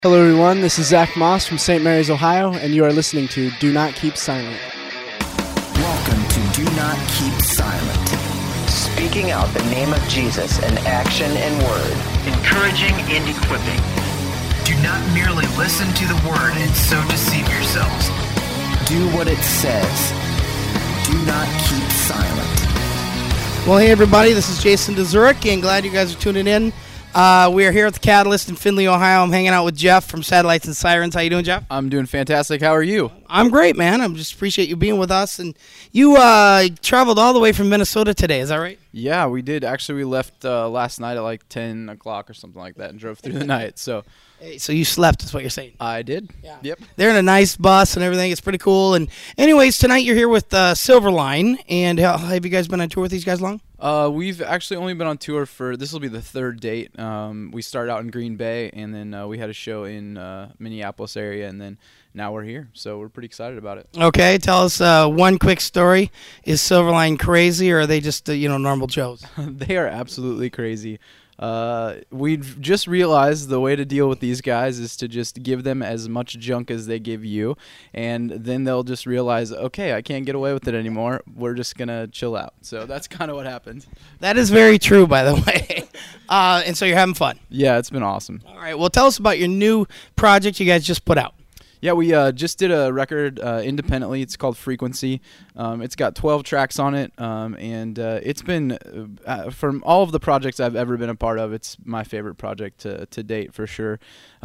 Hello everyone, this is Zach Moss from St. Mary's, Ohio, and you are listening to Do Not Keep Silent. Welcome to Do Not Keep Silent. Speaking out the name of Jesus in action and word. Encouraging and equipping. Do not merely listen to the word and so deceive yourselves. Do what it says. Do not keep silent. Well, hey everybody, this is Jason DeZurek, and glad you guys are tuning in. We are here at the Catalyst in Findlay, Ohio. I'm hanging out with Jeff from Satellites and Sirens. How you doing, Jeff? I'm doing fantastic. How are you? I'm great, man. I just appreciate you being with us. And you traveled all the way from Minnesota today, is that right? Yeah, we did. Actually, we left last night at like 10 o'clock or something like that and drove through the night. So you slept, is what you're saying? I did. Yeah. Yep. They're in a nice bus and everything. It's pretty cool. And anyways, tonight you're here with Silverline. And have you guys been on tour with these guys long? We've actually only been on tour for, this will be the third date. We started out in Green Bay, and then we had a show in Minneapolis area, and then now we're here. So we're pretty excited about it. Okay, tell us one quick story. Is Silverline crazy, or are they just, normal Joes? They are absolutely crazy. We've just realized the way to deal with these guys is to just give them as much junk as they give you, and then they'll just realize, okay, I can't get away with it anymore. We're just going to chill out. So that's kind of what happened. That is very true, by the way. And so you're having fun. Yeah, it's been awesome. All right, well, tell us about your new project you guys just put out. Yeah, we just did a record independently. It's called Frequency. It's got 12 tracks on it, and it's been, from all of the projects I've ever been a part of, it's my favorite project to date for sure.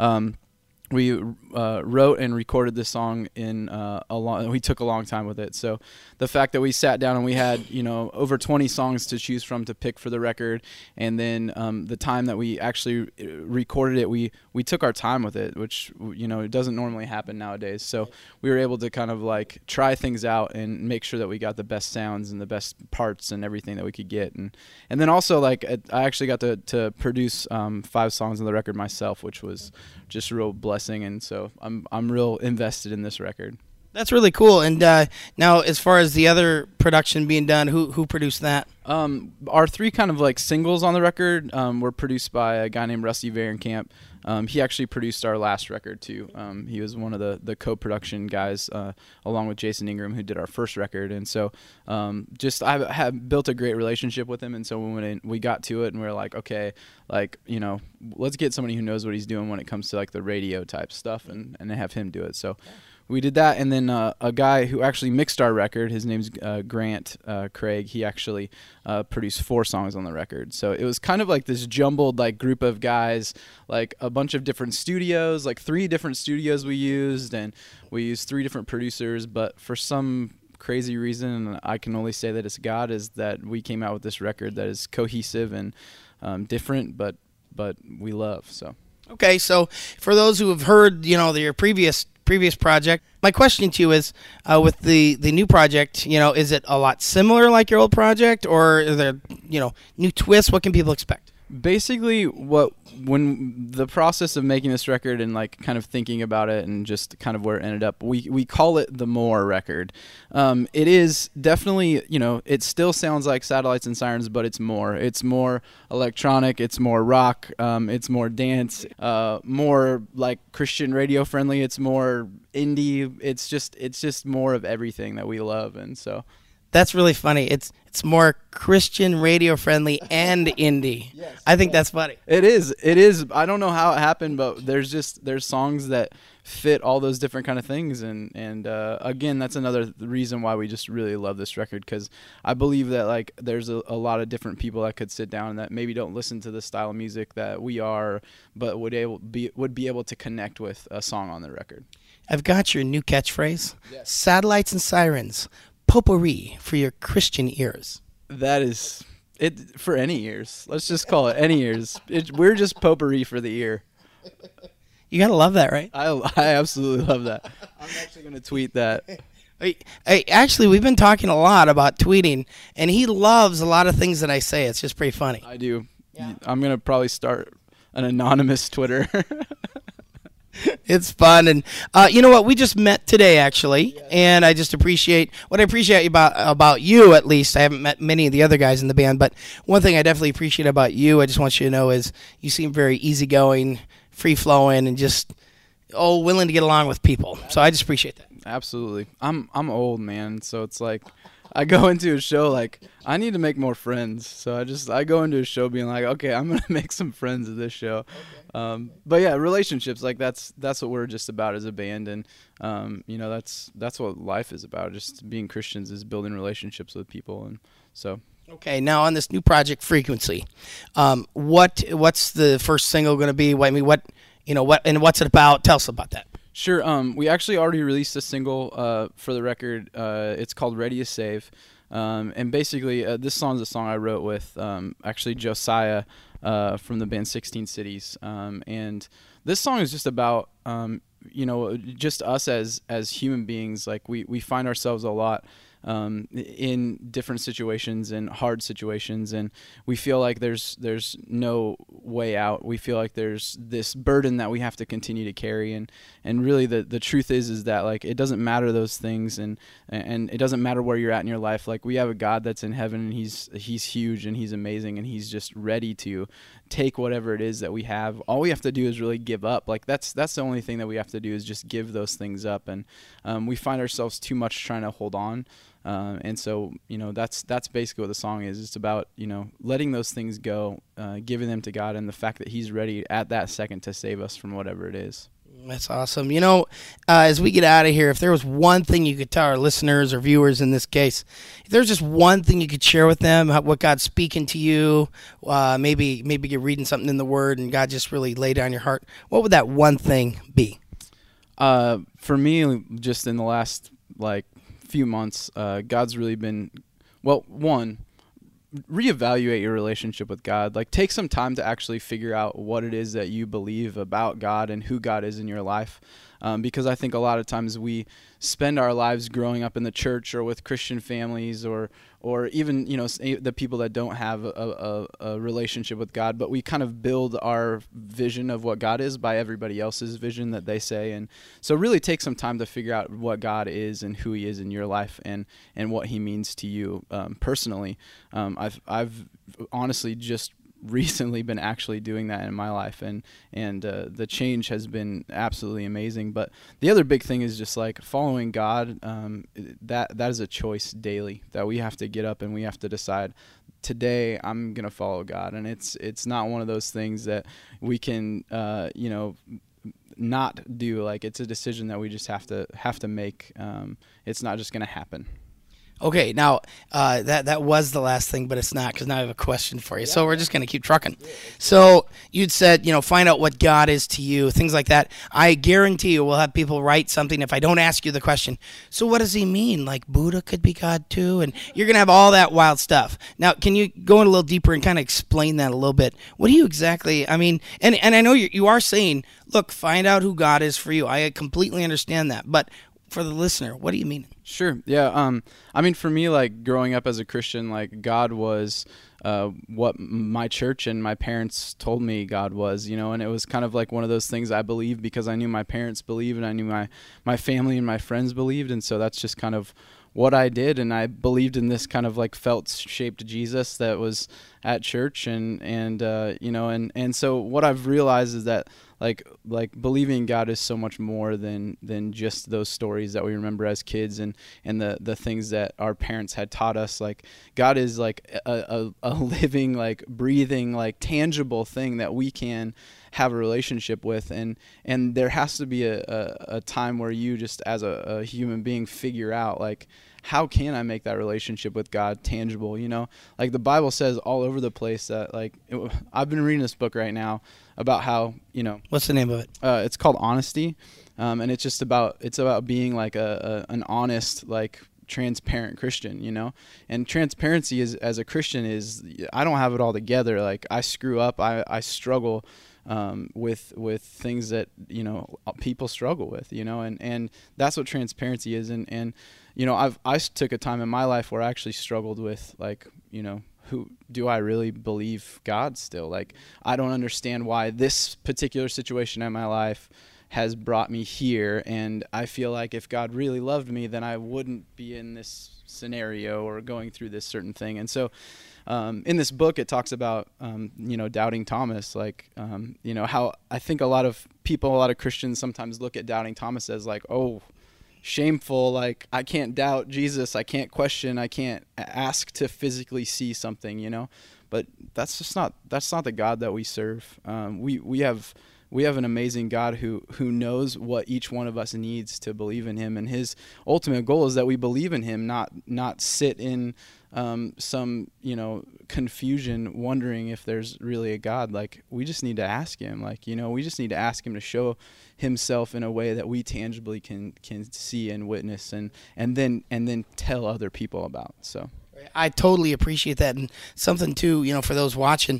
We wrote and recorded this song in we took a long time with it. So the fact that we sat down and we had over 20 songs to choose from to pick for the record, and then the time that we actually recorded it, we took our time with it, which it doesn't normally happen nowadays. So we were able to kind of like try things out and make sure that we got the best sounds and the best parts and everything that we could get, and then also like I actually got to produce 5 songs on the record myself, which was just a real blessing, and so I'm real invested in this record. That's really cool. And now, as far as the other production being done, who produced that? Our 3 kind of like singles on the record were produced by a guy named Rusty Varenkamp. He actually produced our last record too. He was one of the co-production guys along with Jason Ingram, who did our first record. And so I have built a great relationship with him. And so when we got to it and we were like, okay, let's get somebody who knows what he's doing when it comes to like the radio type stuff and have him do it. So we did that, and then a guy who actually mixed our record, his name's Grant Craig, he actually produced 4 songs on the record. So it was kind of like this jumbled like group of guys, like a bunch of different studios, like 3 different studios we used, and we used 3 different producers, but for some crazy reason, and I can only say that it's God, is that we came out with this record that is cohesive and different, but we love. So okay, so for those who have heard your previous project, my question to you is, with the new project, is it a lot similar like your old project, or are there new twists? What can people expect? Basically, when the process of making this record and like kind of thinking about it and just kind of where it ended up, we call it the More record. It is definitely, it still sounds like Satellites and Sirens, but it's more. It's more electronic. It's more rock. It's more dance. More like Christian radio friendly. It's more indie. It's just more of everything that we love, and so. That's really funny. It's more Christian radio friendly and indie. Yes. I think that's funny. It is. I don't know how it happened, but there's songs that fit all those different kind of things, and again, that's another reason why we just really love this record, because I believe that like there's a lot of different people that could sit down and that maybe don't listen to the style of music that we are, but would be able to connect with a song on the record. I've got your new catchphrase. Yes. Satellites and Sirens. Potpourri for your Christian ears. That is it for any ears. Let's just call it any ears. We're just potpourri for the ear. You gotta love that, right? I absolutely love that. I'm actually gonna tweet that. Actually, we've been talking a lot about tweeting, and he loves a lot of things that I say. It's just pretty funny. I do. Yeah. I'm gonna probably start an anonymous Twitter. It's fun, and you know what? We just met today, actually, and I just appreciate about you. At least I haven't met many of the other guys in the band, but one thing I definitely appreciate about you, I just want you to know, is you seem very easygoing, free flowing, and just willing to get along with people. So I just appreciate that. Absolutely. I'm old, man, so it's like I go into a show like I need to make more friends. So I go into a show being like, okay, I'm gonna make some friends at this show. But yeah, relationships, like that's what we're just about as a band, and that's what life is about. Just being Christians is building relationships with people, and so. Okay, now on this new project, Frequency, what's the first single going to be? What's it about? Tell us about that. Sure. We actually already released a single for the record. It's called Ready to Save. And basically, this song is a song I wrote with actually Josiah from the band 16 Cities. And this song is just about, just us as human beings. Like we find ourselves a lot in different situations and hard situations, and we feel like there's no way out. We feel like there's this burden that we have to continue to carry, and really the truth is that like it doesn't matter those things, and it doesn't matter where you're at in your life. Like we have a God that's in heaven, and he's huge and he's amazing, and he's just ready to take whatever it is that we have. All we have to do is really give up. Like that's the only thing that we have to do is just give those things up, and we find ourselves too much trying to hold on. And so, that's basically what the song is. It's about, letting those things go, giving them to God, and the fact that he's ready at that second to save us from whatever it is. That's awesome. As we get out of here, if there was one thing you could tell our listeners or viewers in this case, if there's just one thing you could share with them, what God's speaking to you, maybe you're reading something in the Word and God just really laid on your heart, what would that one thing be? For me, just in the last, few months, God's really been, one, reevaluate your relationship with God. Like, take some time to actually figure out what it is that you believe about God and who God is in your life. Because I think a lot of times we spend our lives growing up in the church or with Christian families or even, the people that don't have a relationship with God, but we kind of build our vision of what God is by everybody else's vision that they say. And so really take some time to figure out what God is and who he is in your life and what he means to you personally. I've honestly just recently been actually doing that in my life, and the change has been absolutely amazing. But the other big thing is just like following God. That is a choice daily that we have to get up and we have to decide, today I'm gonna follow God. And it's not one of those things that we can not do. Like, it's a decision that we just have to make. It's not just gonna happen. Okay, now that was the last thing, but it's not, because now I have a question for you. So we're just going to keep trucking. So you'd said, find out what God is to you, things like that. I guarantee you we'll have people write something if I don't ask you the question, so what does he mean? Like Buddha could be God too? And you're going to have all that wild stuff. Now, can you go in a little deeper and kind of explain that a little bit? What do you exactly, and I know you are saying, look, find out who God is for you. I completely understand that. But for the listener, what do you mean? Sure. Yeah. For me, like growing up as a Christian, like God was what my church and my parents told me God was, and it was kind of like one of those things I believed because I knew my parents believed and I knew my family and my friends believed. And so that's just kind of what I did. And I believed in this kind of like felt shaped Jesus that was at church. And so what I've realized is that like believing in God is so much more than just those stories that we remember as kids and the things that our parents had taught us. Like God is like a living, like breathing, like tangible thing that we can have a relationship with, and there has to be a time where you just as a human being figure out like, how can I make that relationship with God tangible? Like the Bible says all over the place that I've been reading this book right now about how, what's the name of it? It's called Honesty. And it's about being like an honest, like transparent Christian, and transparency is, as a Christian, is I don't have it all together. Like I screw up. I struggle with things that, people struggle with, and that's what transparency is. And I took a time in my life where I actually struggled with who do I really believe God still? Like, I don't understand why this particular situation in my life has brought me here, and I feel like if God really loved me, then I wouldn't be in this scenario or going through this certain thing. And so in this book, it talks about, doubting Thomas, how I think a lot of people, a lot of Christians sometimes look at doubting Thomas as like, oh, shameful, like I can't doubt Jesus, I can't question, I can't ask to physically see something, but that's not the God that we serve. We have an amazing God who knows what each one of us needs to believe in him, and his ultimate goal is that we believe in him, not sit in some confusion wondering if there's really a God. Like, we just need to ask him, we just need to ask him to show himself in a way that we tangibly can see and witness and then tell other people about. So I totally appreciate that. And something too, for those watching,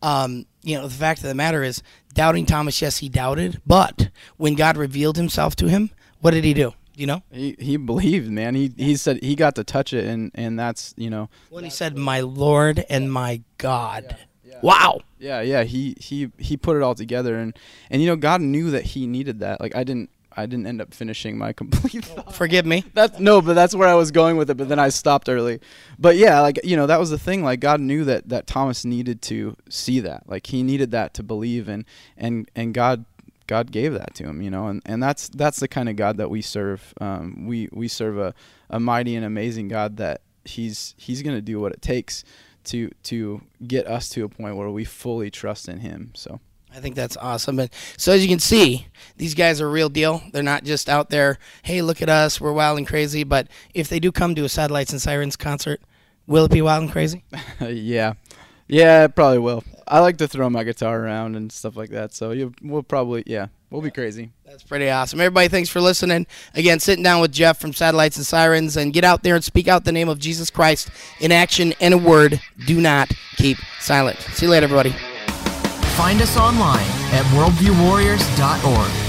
the fact of the matter is, doubting Thomas, yes, he doubted, but when God revealed himself to him, what did he do? He believed, man. He said he got to touch it, and that's, when he said, "My Lord and my God." Yeah. Wow. Yeah. He put it all together, and God knew that he needed that. Like, I didn't end up finishing my complete thought. Forgive me. But that's where I was going with it, but then I stopped early. But yeah, that was the thing. Like, God knew that Thomas needed to see that. Like, he needed that to believe, and God gave that to him, and that's the kind of God that we serve. We serve a mighty and amazing God that he's going to do what it takes to get us to a point where we fully trust in him. So I think that's awesome. And so as you can see, these guys are real deal. They're not just out there, hey, look at us, we're wild and crazy. But if they do come to a Satellites and Sirens concert, will it be wild and crazy? Yeah, it probably will. I like to throw my guitar around and stuff like that. So we'll be crazy. That's pretty awesome. Everybody, thanks for listening. Again, sitting down with Jeff from Satellites and Sirens, and get out there and speak out the name of Jesus Christ in action and a word. Do not keep silent. See you later, everybody. Find us online at worldviewwarriors.org.